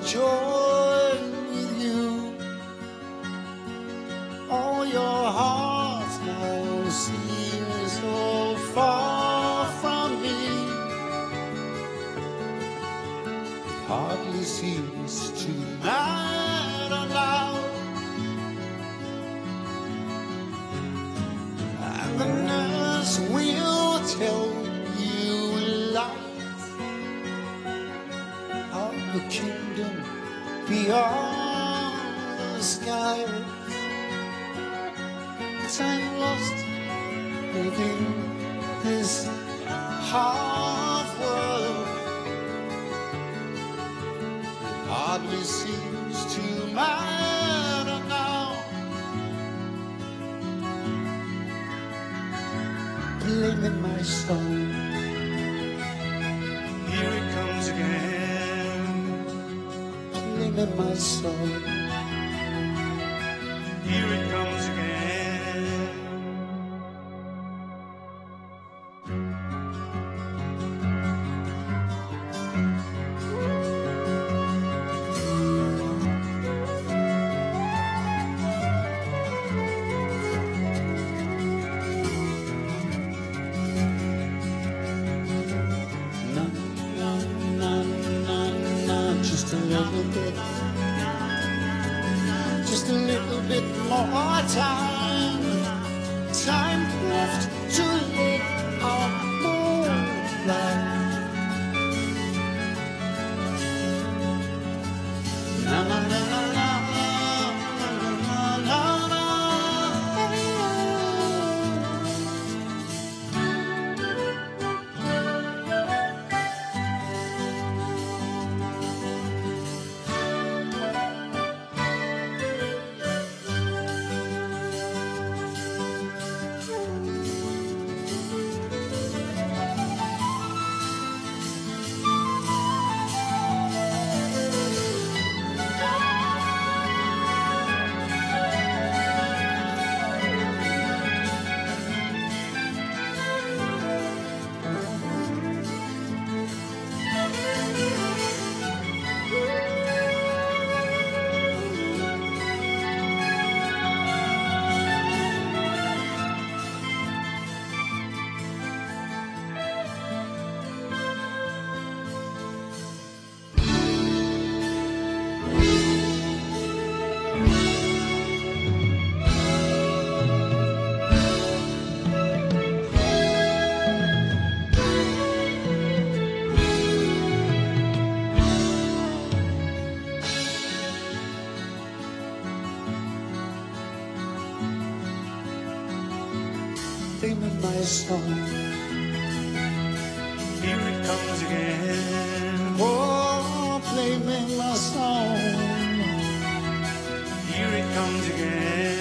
joy with you. All your heart now seems so far from me. It hardly seems to matter now. And the nurse will tell you lies of the kingdom beyond the skies. I'm lost within this half world. It hardly seems to matter now. Play me my song. Here it comes again. Play me my song. Here it comes again. Just a little bit, just a little bit more time, time left to live our moonlight. Na na na na na na na na. Play me my song. Here it comes again. Oh, play me my song. Here it comes again.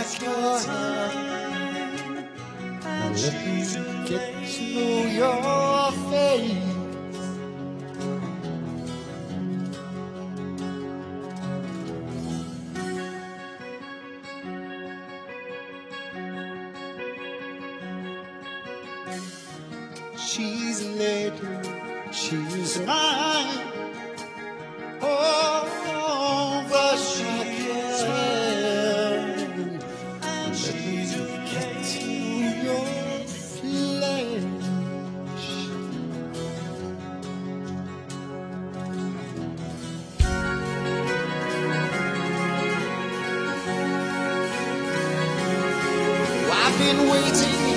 take your time and let me get to know your face. She's a lady, she's mine. Oh, but she can. And she's a get to your flesh. I've been waiting